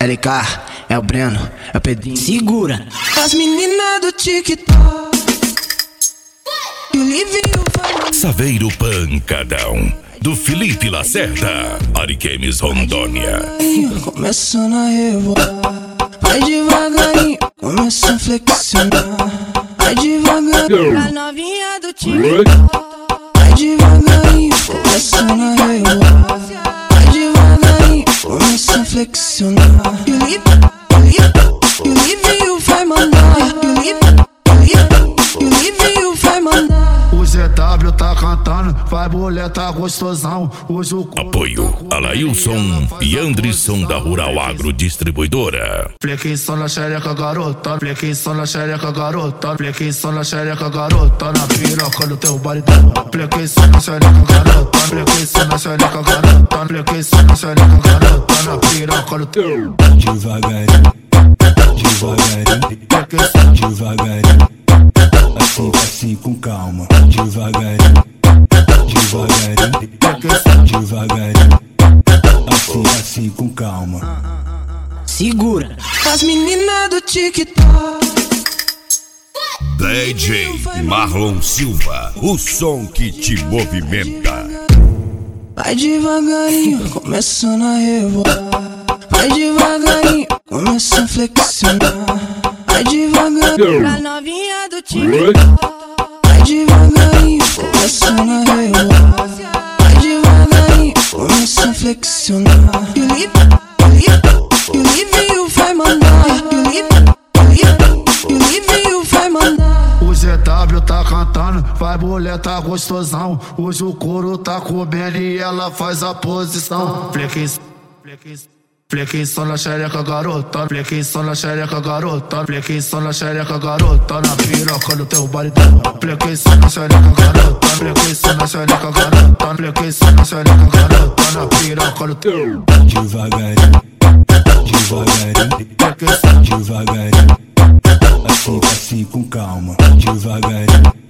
LK, é o Breno, é o Pedrinho. Segura. As meninas do TikTok e o Livinho vai. Saveiro Pancadão, do Felipe Lacerda, Ariquemes, Rondônia. Começando a rebolar, vai devagarinho, começa a flexionar. Vai devagarinho, a novinha do TikTok. Vai devagarinho, começando a rebolar. Vai devagarinho, começa a flexionar. E o Livinho vai mandar. E o Livinho vai mandar. O ZW tá cantando, vai mulher tá gostosão. Hoje o Apoio Alailson e Andrisson da Rural Agro Distribuidora. Flequinho na xereca garota, flequinho na xereca garota, flequinho na xereca garota, na piroca do teu baritão. Flequinho na xereca garota, flequinho na xereca garota, flequinho na xereca garota, na piroca do teu. Devagarinho, devagarinho, assim com calma. Devagarinho, assim com calma. Segura. As meninas do TikTok. DJ Marlon Silva, o som que te movimenta. Vai devagarinho, começando a rebolar. Vai devagarinho, começa a flexionar. Vai devagarinho, a novinha do TikTok. Vai devagarinho, começando a rebolar. Vai devagarinho, começa a flexionar. E o Livinho vai mandar. E o Livinho vai mandar. O ZW tá cantando, vai mulher tá gostosão. Hoje o couro tá comendo e ela faz a posição. Flequinho na xereca garota, flequinho na xereca garota, flequinho na xereca garota, na piroca do teu baritão. Flequinho na xereca garota, flequinho na xereca garota, flequinho na xereca garota, na piroca do teu. Devagarinho, assim com calma. Devagarinho,